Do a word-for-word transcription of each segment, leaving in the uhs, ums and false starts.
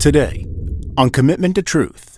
Today, on Commitment to Truth.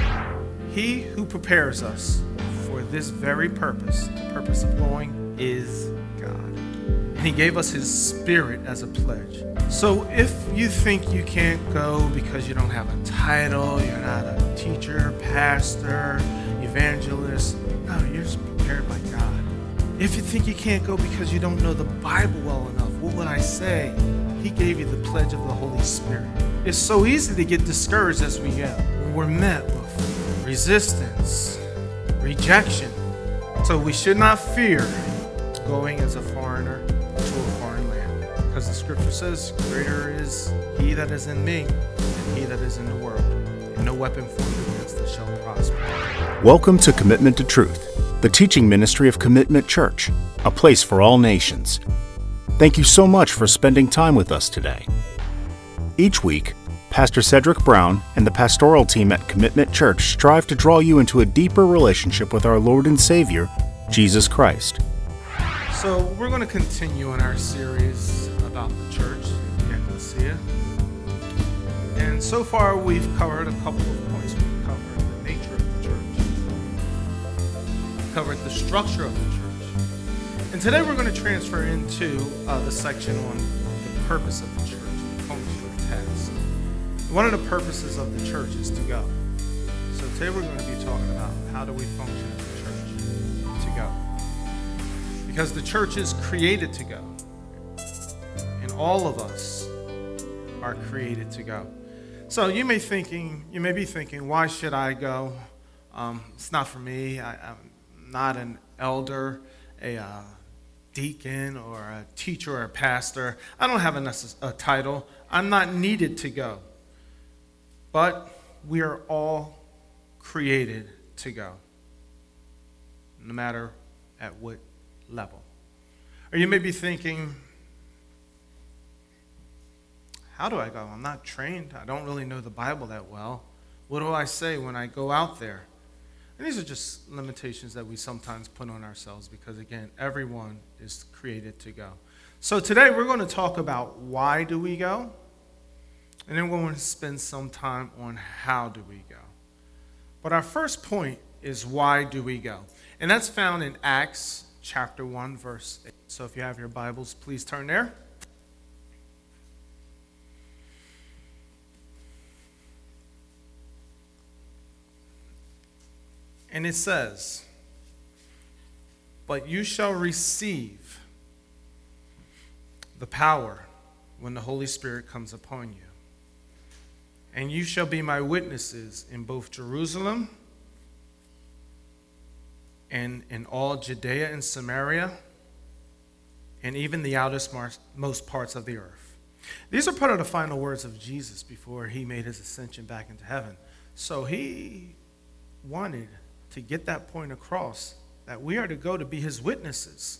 He who prepares us for this very purpose, the purpose of going, is God. And he gave us his Spirit as a pledge. So if you think you can't go because you don't have a title, you're not a teacher, pastor, evangelist, no, you're just prepared by God. If you think you can't go because you don't know the Bible well enough, what would I say? He gave you the pledge of the Holy Spirit. It's so easy to get discouraged as we get when we're met with resistance, rejection. So we should not fear going as a foreigner to a foreign land, because the scripture says, greater is he that is in me than he that is in the world, and no weapon formed against us shall prosper. Welcome to Commitment to Truth, the teaching ministry of Commitment Church, a place for all nations. Thank you so much for spending time with us today. Each week, Pastor Cedric Brown and the pastoral team at Commitment Church strive to draw you into a deeper relationship with our Lord and Savior, Jesus Christ. So we're going to continue in our series about the church in Ecclesia. And so far we've covered a couple of points. We've covered the nature of the church. We've covered the structure of the church. And today we're going to transfer into uh, the section on the purpose of the church, the function of the task. One of the purposes of the church is to go. So today we're going to be talking about how do we function as a church to go. Because the church is created to go. And all of us are created to go. So you may thinking, you may be thinking, why should I go? Um, it's not for me. I, I'm not an elder, a uh, deacon, or a teacher or a pastor. I don't have a, necess- a title. I'm not needed to go. But we are all created to go, no matter at what level. Or you may be thinking, how do I go? I'm not trained. I don't really know the Bible that well. What do I say when I go out there? And these are just limitations that we sometimes put on ourselves because, again, everyone is created to go. So today we're going to talk about why do we go? And then we're going to spend some time on how do we go. But our first point is why do we go? And that's found in Acts chapter one, verse eight. So if you have your Bibles, please turn there. And it says, "But you shall receive the power when the Holy Spirit comes upon you. And you shall be my witnesses in both Jerusalem and in all Judea and Samaria and even the outermost most parts of the earth." These are part of the final words of Jesus before he made his ascension back into heaven. So he wanted to get that point across, that we are to go to be his witnesses.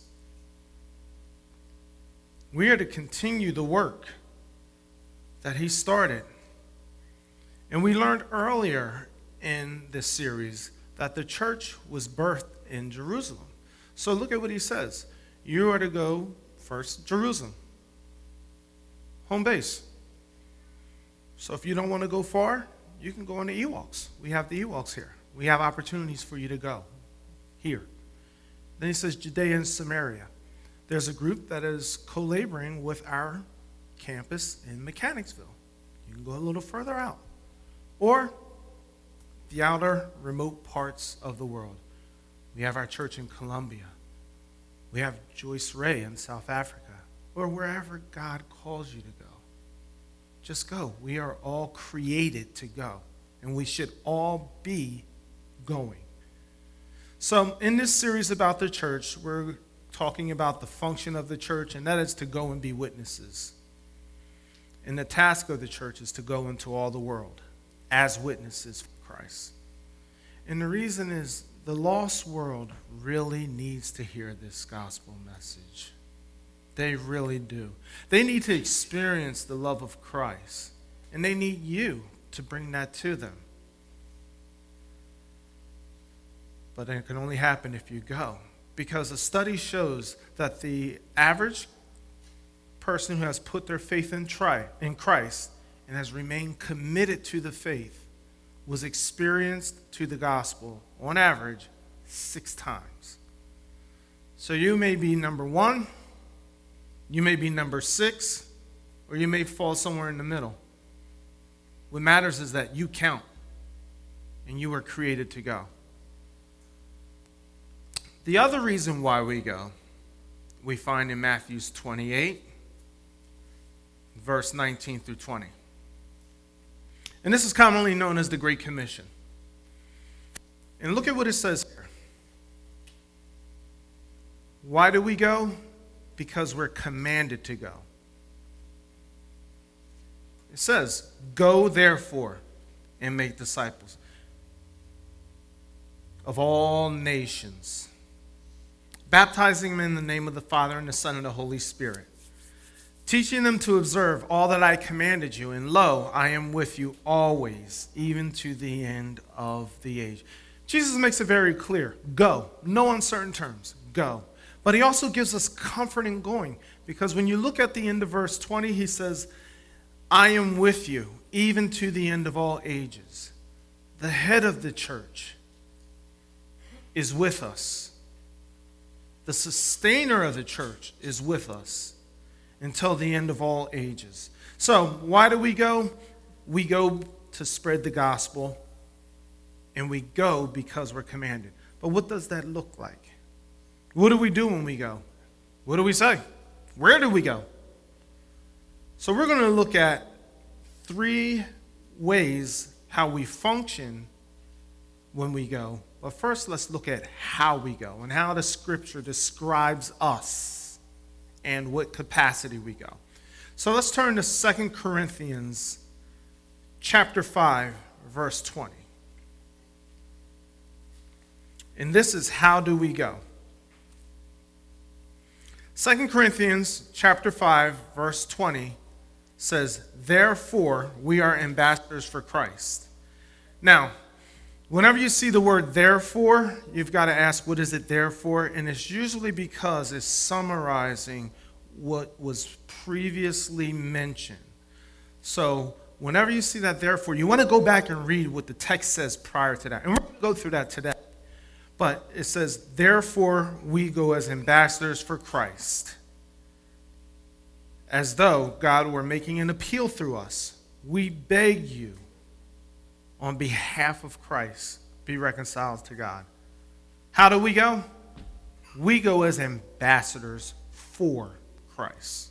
We are to continue the work that he started. And we learned earlier in this series that the church was birthed in Jerusalem. So look at what he says. You are to go first, Jerusalem. Home base. So if you don't want to go far, you can go on the E-Walks. We have the E-Walks here. We have opportunities for you to go here. Then he says Judea and Samaria. There's a group that is co-laboring with our campus in Mechanicsville. You can go a little further out. Or the outer remote parts of the world. We have our church in Colombia. We have Joyce Ray in South Africa. Or wherever God calls you to go. Just go. We are all created to go. And we should all be going. So in this series about the church, we're talking about the function of the church, and that is to go and be witnesses. And the task of the church is to go into all the world as witnesses for Christ. And the reason is the lost world really needs to hear this gospel message. They really do. They need to experience the love of Christ. And they need you to bring that to them. But it can only happen if you go. Because a study shows that the average person who has put their faith in, tri- in Christ and has remained committed to the faith was experienced to the gospel, on average, six times. So you may be number one, you may be number six, or you may fall somewhere in the middle. What matters is that you count, and you were created to go. The other reason why we go, we find in Matthew twenty-eight, verse nineteen through twenty. And this is commonly known as the Great Commission. And look at what it says here. Why do we go? Because we're commanded to go. It says, "Go therefore and make disciples of all nations, baptizing them in the name of the Father and the Son and the Holy Spirit, teaching them to observe all that I commanded you, and lo, I am with you always, even to the end of the age." Jesus makes it very clear. Go. No uncertain terms. Go. But he also gives us comfort in going, because when you look at the end of verse twenty, he says, "I am with you, even to the end of all ages." The head of the church is with us. The sustainer of the church is with us until the end of all ages. So, why do we go? We go to spread the gospel, and we go because we're commanded. But what does that look like? What do we do when we go? What do we say? Where do we go? So we're going to look at three ways how we function when we go. But first, let's look at how we go and how the scripture describes us and what capacity we go. So let's turn to Second Corinthians chapter five, verse twenty. And this is how do we go. Second Corinthians chapter five, verse twenty says, "Therefore we are ambassadors for Christ." Now, whenever you see the word therefore, you've got to ask, what is it there for? And it's usually because it's summarizing what was previously mentioned. So whenever you see that therefore, you want to go back and read what the text says prior to that. And we're going to go through that today. But it says, "Therefore we go as ambassadors for Christ." As though God were making an appeal through us. We beg you, on behalf of Christ, be reconciled to God. How do we go? We go as ambassadors for Christ.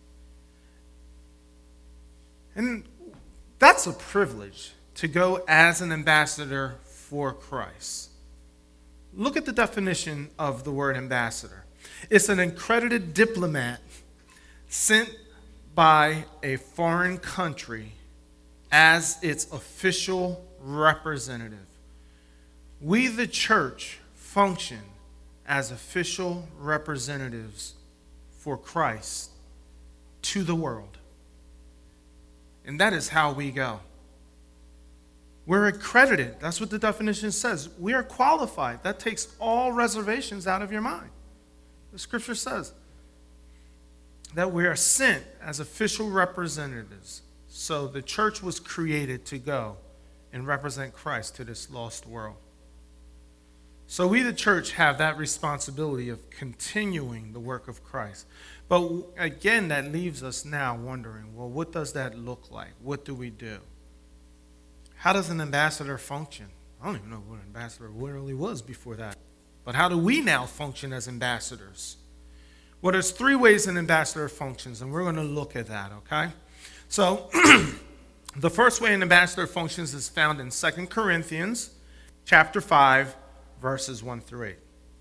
And that's a privilege, to go as an ambassador for Christ. Look at the definition of the word ambassador. It's an accredited diplomat sent by a foreign country as its official representative. We, the church, function as official representatives for Christ to the world. And that is how we go. We're accredited. That's what the definition says. We are qualified. That takes all reservations out of your mind. The scripture says that we are sent as official representatives. So the church was created to go and represent Christ to this lost world. So we, the church, have that responsibility of continuing the work of Christ. But again, that leaves us now wondering, well, what does that look like? What do we do? How does an ambassador function? I don't even know what an ambassador really was before that. But how do we now function as ambassadors? Well, there's three ways an ambassador functions, and we're going to look at that, okay? So the first way an ambassador functions is found in Second Corinthians chapter five, verses one through eight.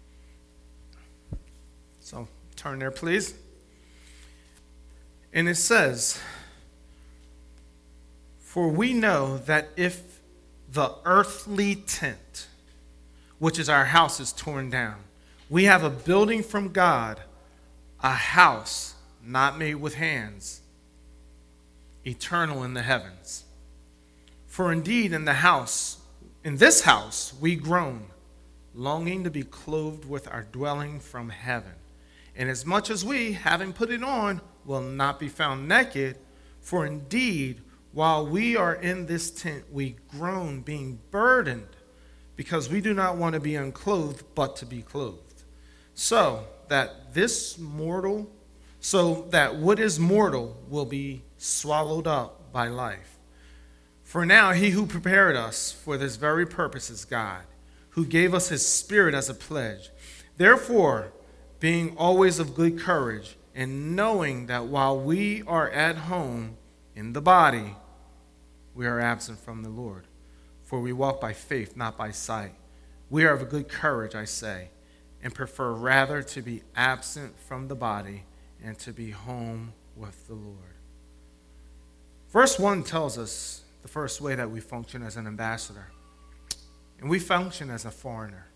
So turn there, please. And it says, "For we know that if the earthly tent, which is our house, is torn down, we have a building from God, a house not made with hands, eternal in the heavens. For indeed in the house, in this house we groan, longing to be clothed with our dwelling from heaven. Inasmuch as we, having put it on, will not be found naked, for indeed while we are in this tent, we groan, being burdened, because we do not want to be unclothed, but to be clothed. So that this mortal, so that what is mortal will be swallowed up by life. For now he who prepared us for this very purpose is God, who gave us his Spirit as a pledge. Therefore, being always of good courage, and knowing that while we are at home in the body, we are absent from the Lord. For we walk by faith, not by sight. We are of good courage, I say, and prefer rather to be absent from the body and to be home with the Lord. Verse one tells us the first way that we function as an ambassador. And we function as a foreigner.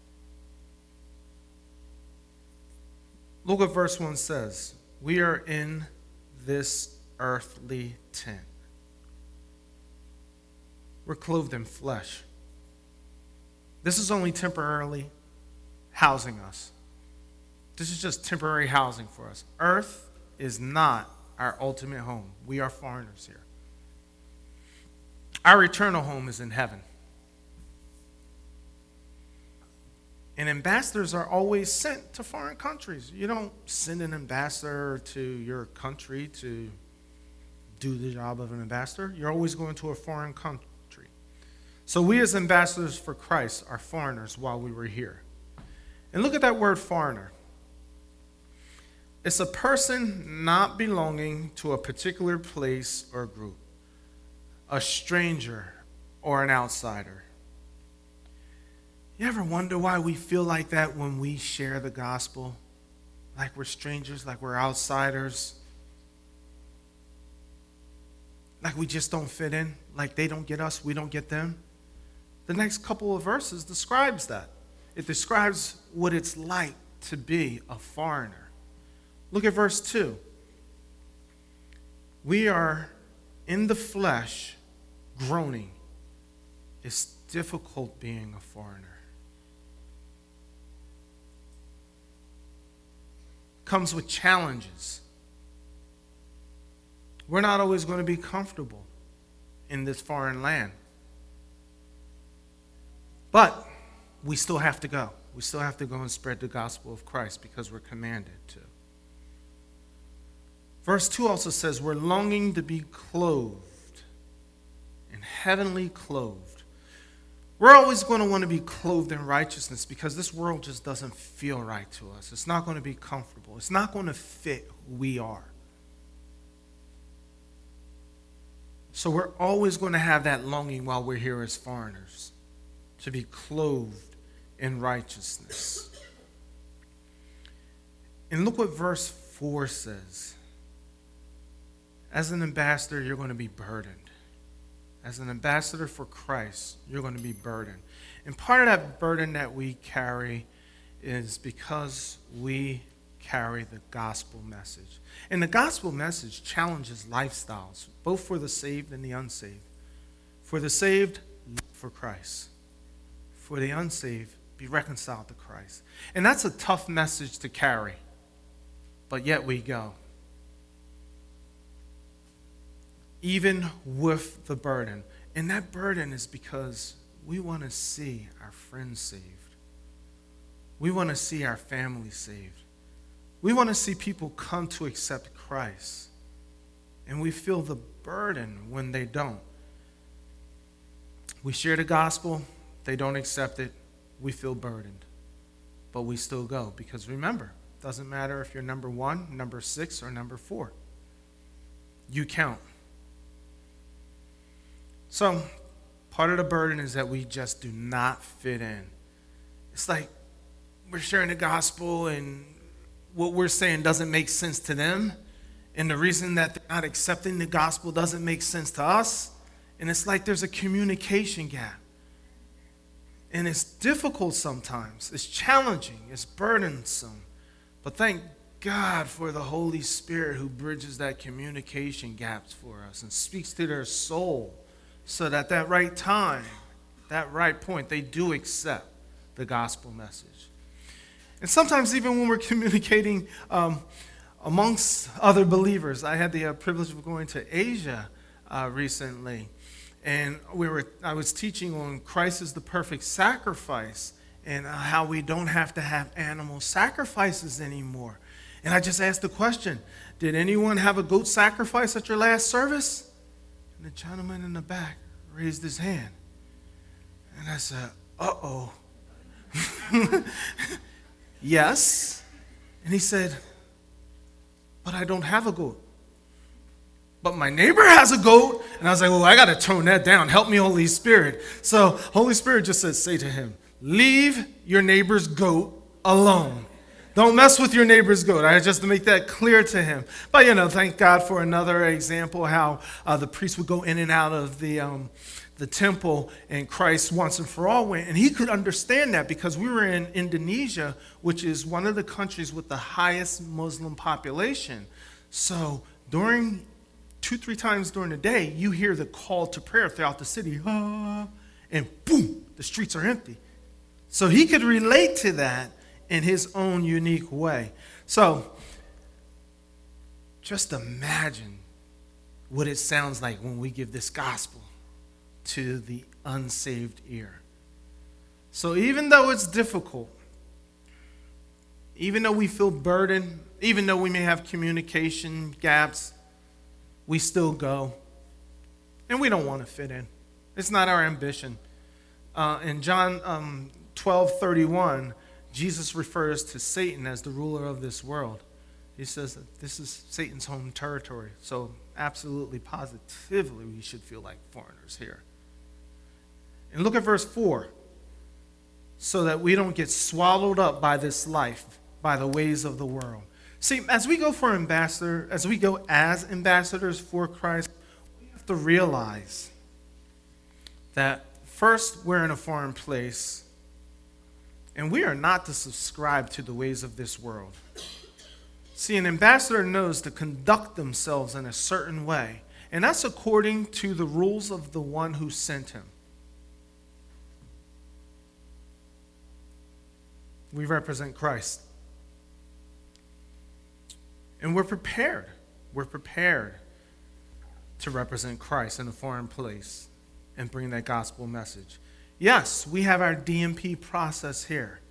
Look what verse one says. We are in this earthly tent. We're clothed in flesh. This is only temporarily housing us. This is just temporary housing for us. Earth is not our ultimate home. We are foreigners here. Our eternal home is in heaven. And ambassadors are always sent to foreign countries. You don't send an ambassador to your country to do the job of an ambassador. You're always going to a foreign country. So we as ambassadors for Christ are foreigners while we were here. And look at that word foreigner. It's a person not belonging to a particular place or group, a stranger or an outsider. You ever wonder why we feel like that when we share the gospel? Like we're strangers, like we're outsiders, like we just don't fit in, like they don't get us, we don't get them. The next couple of verses describes that. It describes what it's like to be a foreigner. Look at verse two. We are in the flesh groaning. It's difficult being a foreigner. Comes with challenges. We're not always going to be comfortable in this foreign land. But we still have to go. We still have to go and spread the gospel of Christ because we're commanded to. Verse two also says we're longing to be clothed and heavenly clothed. We're always going to want to be clothed in righteousness because this world just doesn't feel right to us. It's not going to be comfortable. It's not going to fit who we are. So we're always going to have that longing while we're here as foreigners, to be clothed in righteousness. And look what verse four says. As an ambassador, you're going to be burdened. As an ambassador for Christ, you're going to be burdened. And part of that burden that we carry is because we carry the gospel message. And the gospel message challenges lifestyles, both for the saved and the unsaved. For the saved, live for Christ. For the unsaved, be reconciled to Christ. And that's a tough message to carry, but yet we go. Even with the burden. And that burden is because we want to see our friends saved. We want to see our family saved. We want to see people come to accept Christ. And we feel the burden when they don't. We share the gospel, they don't accept it, we feel burdened. But we still go because remember, it doesn't matter if you're number one, number six, or number four. You count. So, part of the burden is that we just do not fit in. It's like we're sharing the gospel and what we're saying doesn't make sense to them. And the reason that they're not accepting the gospel doesn't make sense to us. And it's like there's a communication gap. And it's difficult sometimes. It's challenging. It's burdensome. But thank God for the Holy Spirit who bridges that communication gaps for us and speaks to their soul. So that at that right time, that right point, they do accept the gospel message. And sometimes even when we're communicating um, amongst other believers, I had the uh, privilege of going to Asia uh, recently. And we were I was teaching on Christ is the perfect sacrifice and uh, how we don't have to have animal sacrifices anymore. And I just asked the question, did anyone have a goat sacrifice at your last service? And the gentleman in the back raised his hand. And I said, uh-oh. Yes. And he said, but I don't have a goat. But my neighbor has a goat. And I was like, well, I got to tone that down. Help me, Holy Spirit. So Holy Spirit just said, say to him, leave your neighbor's goat alone. Don't mess with your neighbor's goat. I just to make that clear to him. But, you know, thank God for another example how uh, the priest would go in and out of the um, the temple and Christ once and for all went. And he could understand that because we were in Indonesia, which is one of the countries with the highest Muslim population. So during two, three times during the day, you hear the call to prayer throughout the city. Ah, and boom, the streets are empty. So he could relate to that in his own unique way. So just imagine what it sounds like when we give this gospel to the unsaved ear. So even though it's difficult, even though we feel burdened, even though we may have communication gaps, we still go. And we don't want to fit in. It's not our ambition. Uh, in John um, twelve thirty-one, Jesus refers to Satan as the ruler of this world. He says that this is Satan's home territory. So absolutely, positively, we should feel like foreigners here. And look at verse four. So that we don't get swallowed up by this life, by the ways of the world. See, as we go for ambassador, as we go as ambassadors for Christ, we have to realize that first, we're in a foreign place. And we are not to subscribe to the ways of this world. See, an ambassador knows to conduct themselves in a certain way, and that's according to the rules of the one who sent him. We represent Christ. And we're prepared. We're prepared to represent Christ in a foreign place and bring that gospel message. Yes, we have our D M P process here.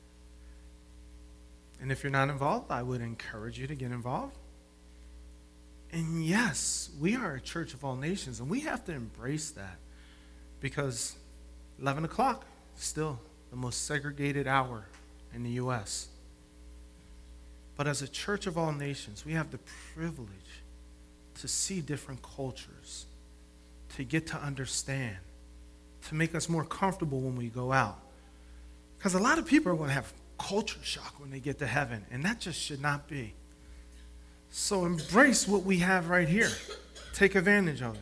And if you're not involved, I would encourage you to get involved. And yes, we are a church of all nations, and we have to embrace that because eleven o'clock is still the most segregated hour in the U S But as a church of all nations, we have the privilege to see different cultures, to get to understand, to make us more comfortable when we go out. Because a lot of people are going to have culture shock when they get to heaven, and that just should not be. So embrace what we have right here. Take advantage of it.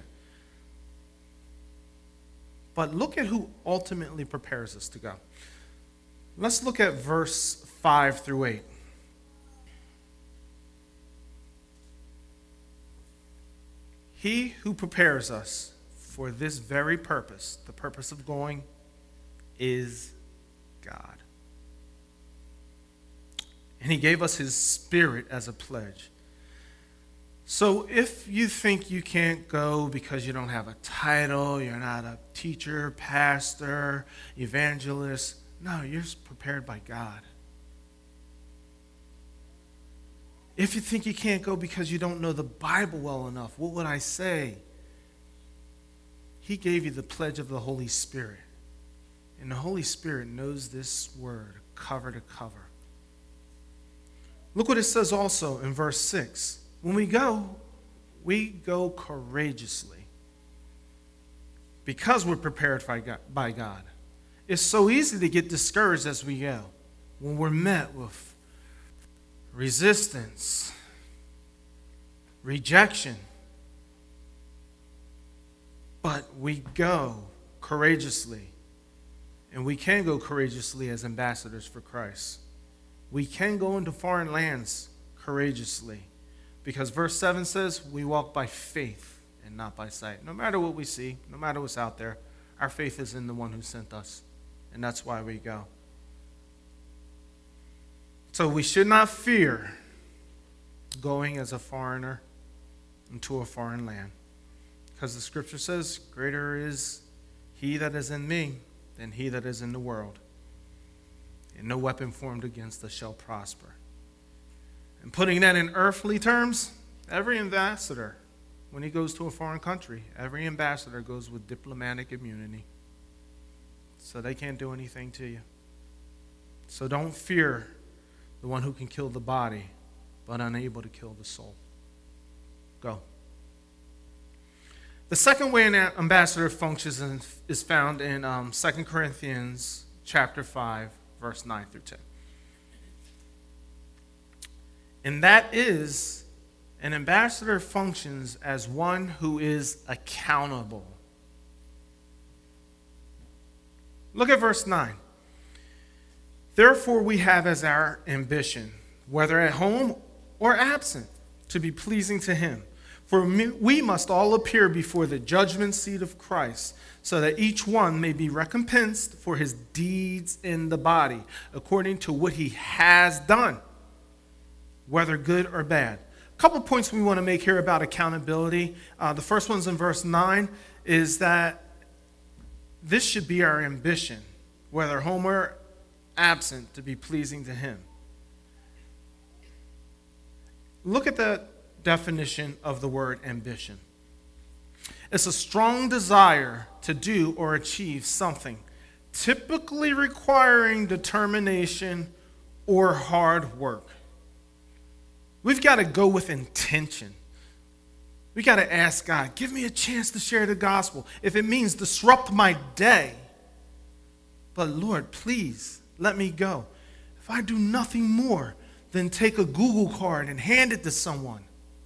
But look at who ultimately prepares us to go. Let's look at verse five through eight. He who prepares us for this very purpose, the purpose of going, is God. And he gave us his Spirit as a pledge. So if you think you can't go because you don't have a title, you're not a teacher, pastor, evangelist, no, you're prepared by God. If you think you can't go because you don't know the Bible well enough, what would I say? He gave you the pledge of the Holy Spirit. And the Holy Spirit knows this word cover to cover. Look what it says also in verse six. When we go, we go courageously because we're prepared by God. It's so easy to get discouraged as we go when we're met with resistance, rejection. But we go courageously. And we can go courageously as ambassadors for Christ. We can go into foreign lands courageously. Because verse seven says, we walk by faith and not by sight. No matter what we see, no matter what's out there, our faith is in the one who sent us. And that's why we go. So we should not fear going as a foreigner into a foreign land. Because the scripture says, greater is he that is in me than he that is in the world. And no weapon formed against us shall prosper. And putting that in earthly terms, every ambassador, when he goes to a foreign country, every ambassador goes with diplomatic immunity. So they can't do anything to you. So don't fear the one who can kill the body, but unable to kill the soul. Go. The second way an ambassador functions is found in um, Second Corinthians chapter five, verse nine through ten. And that is, an ambassador functions as one who is accountable. Look at verse nine. Therefore we have as our ambition, whether at home or absent, to be pleasing to him. For we must all appear before the judgment seat of Christ, so that each one may be recompensed for his deeds in the body, according to what he has done, whether good or bad. A couple points we want to make here about accountability. Uh, the first one's in verse nine, is that this should be our ambition, whether home or absent, to be pleasing to him. Look at the definition of the word ambition. It's a strong desire to do or achieve something, typically requiring determination or hard work. We've got to go with intention. We got to ask God, give me a chance to share the gospel. If it means disrupt my day, but Lord, please let me go. If I do nothing more than take a Google card and hand it to someone,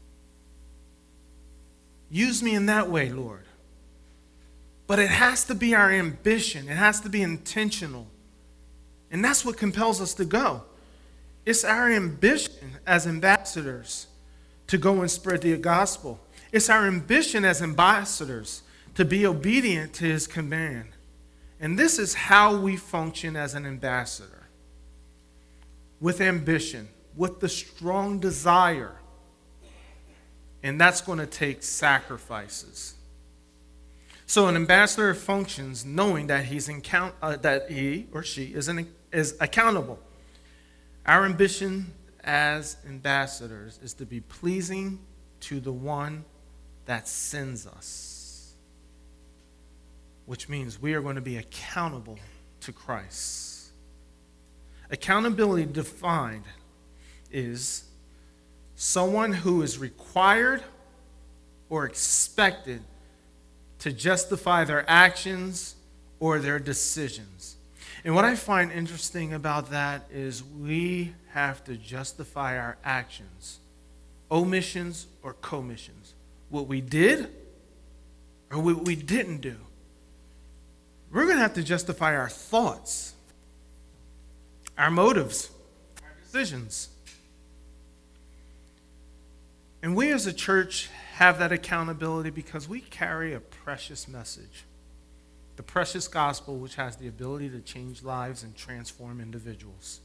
use me in that way, Lord. But it has to be our ambition. It has to be intentional. And that's what compels us to go. It's our ambition as ambassadors to go and spread the gospel. It's our ambition as ambassadors to be obedient to his command. And this is how we function as an ambassador. With ambition, with the strong desire. And that's going to take sacrifices. So an ambassador functions knowing that he's account, uh, that he or she is, an, is accountable. Our ambition as ambassadors is to be pleasing to the one that sends us, which means we are going to be accountable to Christ. Accountability defined is someone who is required or expected to justify their actions or their decisions. And what I find interesting about that is we have to justify our actions, omissions or commissions. What we did or what we didn't do. We're going to have to justify our thoughts, our motives, our decisions. And we as a church have that accountability because we carry a precious message. The precious gospel, which has the ability to change lives and transform individuals.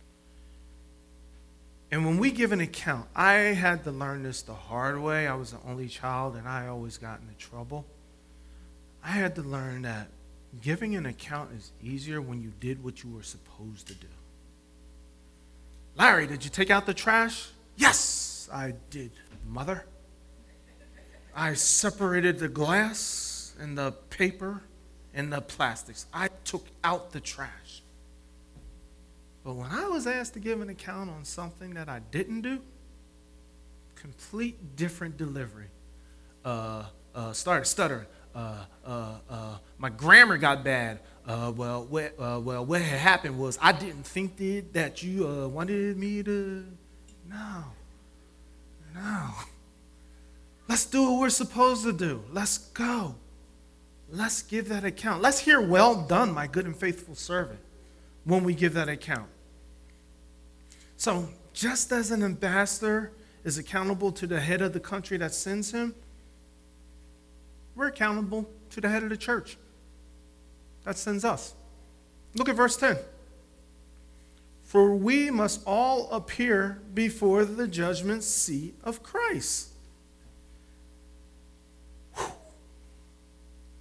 And when we give an account, I had to learn this the hard way. I was the only child, and I always got into trouble. I had to learn that giving an account is easier when you did what you were supposed to do. Larry, did you take out the trash? Yes, I did, Mother. I separated the glass and the paper and the plastics. I took out the trash. But when I was asked to give an account on something that I didn't do, complete different delivery. Uh, uh, started stuttering. Uh, uh, uh, my grammar got bad. Uh, well, what, uh, well, what had happened was I didn't think that, that you uh, wanted me to. No. No. Let's do what we're supposed to do. Let's go. Let's give that account. Let's hear, well done, my good and faithful servant, when we give that account. So just as an ambassador is accountable to the head of the country that sends him, we're accountable to the head of the church that sends us. Look at verse ten. For we must all appear before the judgment seat of Christ. Whew.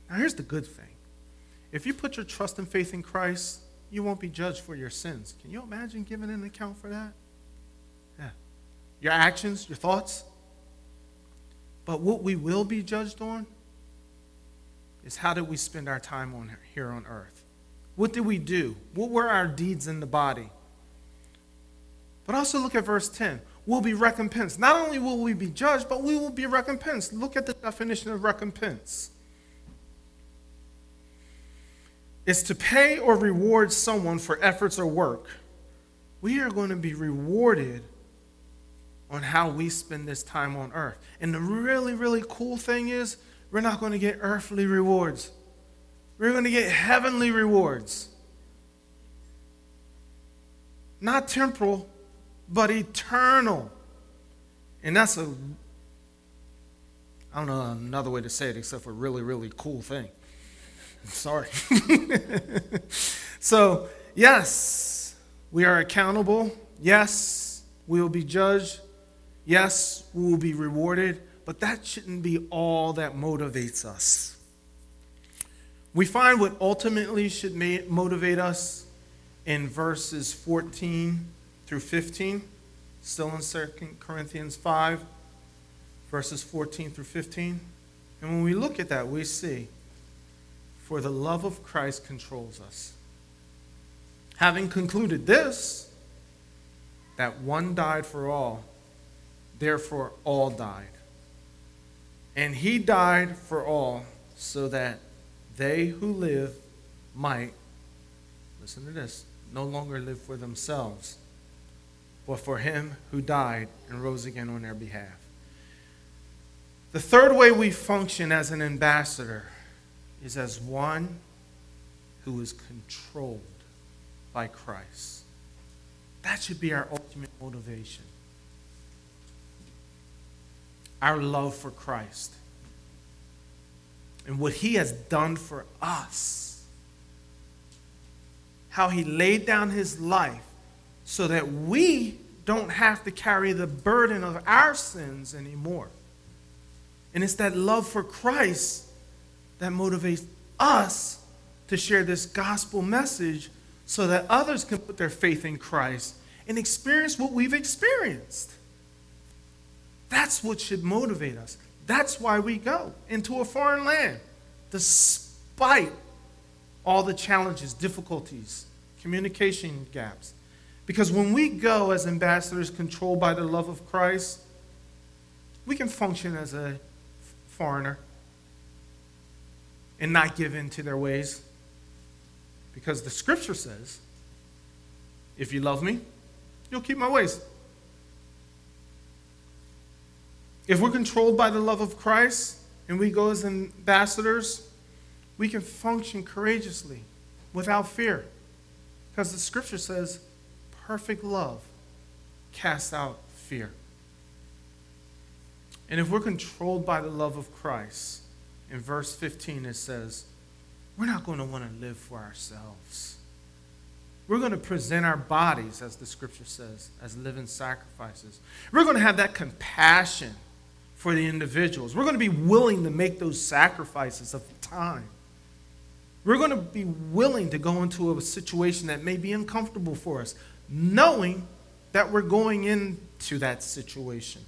Now, here's the good thing. If you put your trust and faith in Christ, you won't be judged for your sins. Can you imagine giving an account for that? Yeah. Your actions, your thoughts. But what we will be judged on is how did we spend our time on here on earth? What did we do? What were our deeds in the body? But also look at verse ten. We'll be recompensed. Not only will we be judged, but we will be recompensed. Look at the definition of recompense. It's to pay or reward someone for efforts or work. We are going to be rewarded on how we spend this time on earth. And the really, really cool thing is, we're not going to get earthly rewards. We're going to get heavenly rewards. Not temporal, but eternal. And that's a, I don't know another way to say it except for really, really cool thing. Sorry. So, yes, we are accountable. Yes, we will be judged. Yes, we will be rewarded. But that shouldn't be all that motivates us. We find what ultimately should motivate us in verses fourteen through fifteen, still in Second Corinthians five, verses fourteen through fifteen. And when we look at that, we see, for the love of Christ controls us. Having concluded this, that one died for all, therefore all died. And he died for all, so that they who live might, listen to this, no longer live for themselves, but for him who died and rose again on their behalf. The third way we function as an ambassador is as one who is controlled by Christ. That should be our ultimate motivation. Our love for Christ and what he has done for us. How he laid down his life so that we don't have to carry the burden of our sins anymore. And it's that love for Christ that motivates us to share this gospel message so that others can put their faith in Christ and experience what we've experienced. That's what should motivate us. That's why we go into a foreign land, despite all the challenges, difficulties, communication gaps. Because when we go as ambassadors controlled by the love of Christ, we can function as a foreigner and not give in to their ways. Because the scripture says, if you love me, you'll keep my ways. If we're controlled by the love of Christ and we go as ambassadors, we can function courageously without fear. Because the scripture says, perfect love casts out fear. And if we're controlled by the love of Christ, in verse fifteen it says, we're not going to want to live for ourselves. We're going to present our bodies, as the scripture says, as living sacrifices. We're going to have that compassion for the individuals. We're going to be willing to make those sacrifices of time. We're going to be willing to go into a situation that may be uncomfortable for us, knowing that we're going into that situation.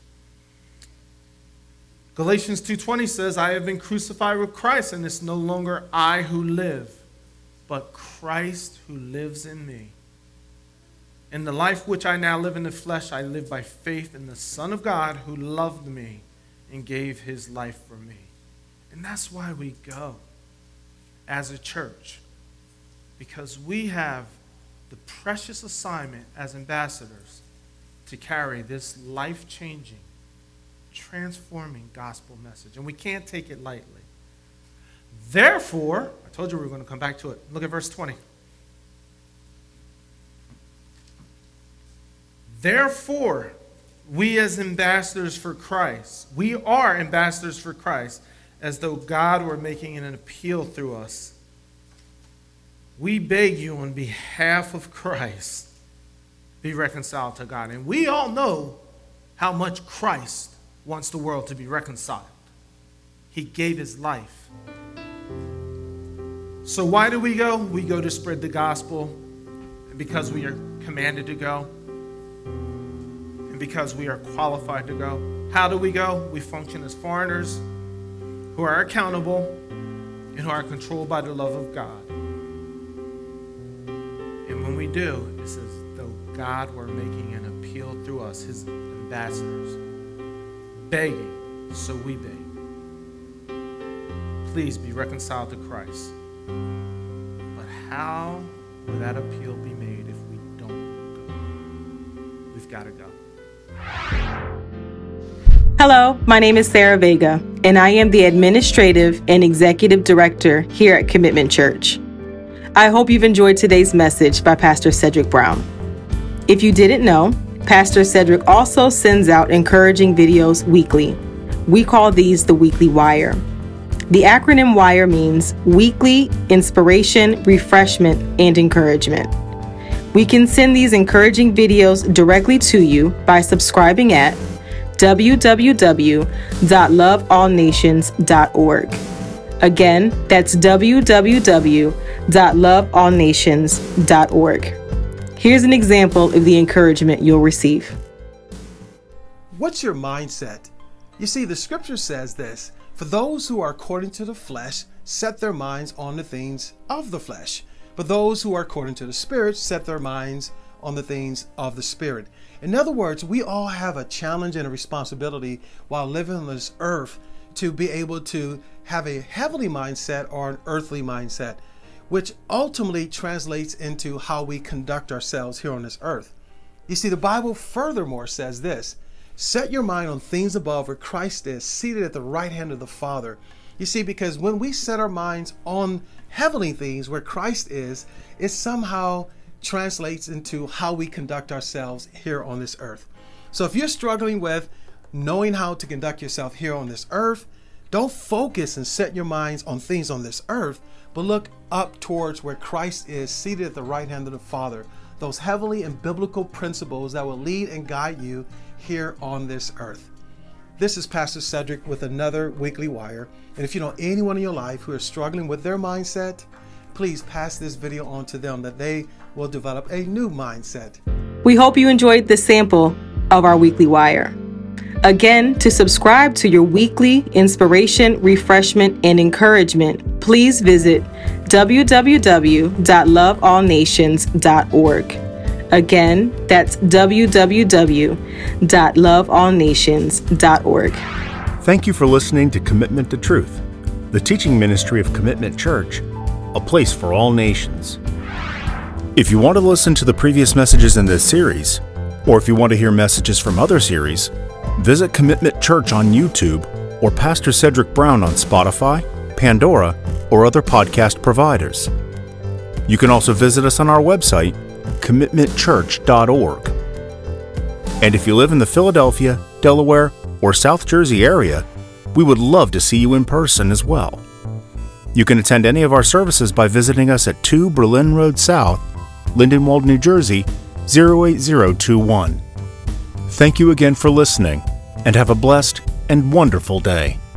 Galatians two twenty says, I have been crucified with Christ, and it's no longer I who live, but Christ who lives in me. In the life which I now live in the flesh, I live by faith in the Son of God who loved me and gave his life for me. And that's why we go as a church, because we have the precious assignment as ambassadors to carry this life-changing, transforming gospel message. And we can't take it lightly. Therefore, I told you we were going to come back to it. Look at verse twenty. Therefore, we as ambassadors for Christ, we are ambassadors for Christ, as though God were making an appeal through us. We beg you on behalf of Christ, be reconciled to God. And we all know how much Christ wants the world to be reconciled. He gave his life So why do we go? We go to spread the gospel, and because we are commanded to go, and because we are qualified to go. How do we go? We function as foreigners who are accountable and who are controlled by the love of God. And when we do, it's as though God were making an appeal through us, his ambassadors, begging, so we beg. Please be reconciled to Christ. But how will that appeal be made if we don't go? We've got to go. Hello, my name is Sarah Vega, and I am the Administrative and Executive Director here at Commitment Church. I hope you've enjoyed today's message by Pastor Cedric Brown. If you didn't know, Pastor Cedric also sends out encouraging videos weekly. We call these the Weekly Wire. The acronym WIRE means Weekly Inspiration, Refreshment, and Encouragement. We can send these encouraging videos directly to you by subscribing at w w w dot love all nations dot org. Again, that's w w w dot love all nations dot org. Here's an example of the encouragement you'll receive. What's your mindset? You see, the scripture says this: for those who are according to the flesh set their minds on the things of the flesh, but those who are according to the Spirit set their minds on the things of the Spirit. In other words, we all have a challenge and a responsibility while living on this earth to be able to have a heavenly mindset or an earthly mindset, which ultimately translates into how we conduct ourselves here on this earth. You see, the Bible furthermore says this: set your mind on things above where Christ is, seated at the right hand of the Father. You see, because when we set our minds on heavenly things where Christ is, it somehow translates into how we conduct ourselves here on this earth. So if you're struggling with knowing how to conduct yourself here on this earth, don't focus and set your minds on things on this earth, but look up towards where Christ is, seated at the right hand of the Father. Those heavenly and biblical principles that will lead and guide you here on this earth. This is Pastor Cedric with another Weekly Wire. And if you know anyone in your life who is struggling with their mindset, please pass this video on to them that they will develop a new mindset. We hope you enjoyed this sample of our Weekly Wire. Again, to subscribe to your weekly inspiration, refreshment, and encouragement, please visit w w w dot love all nations dot org. Again, that's w w w dot love all nations dot org. Thank you for listening to Commitment to Truth, the teaching ministry of Commitment Church, a place for all nations. If you want to listen to the previous messages in this series, or if you want to hear messages from other series, visit Commitment Church on YouTube or Pastor Cedric Brown on Spotify, Pandora, or other podcast providers. You can also visit us on our website, commitment church dot org. And if you live in the Philadelphia, Delaware, or South Jersey area, we would love to see you in person as well. You can attend any of our services by visiting us at two Berlin Road South, Lindenwold, New Jersey, zero eight zero two one. Thank you again for listening, and have a blessed and wonderful day.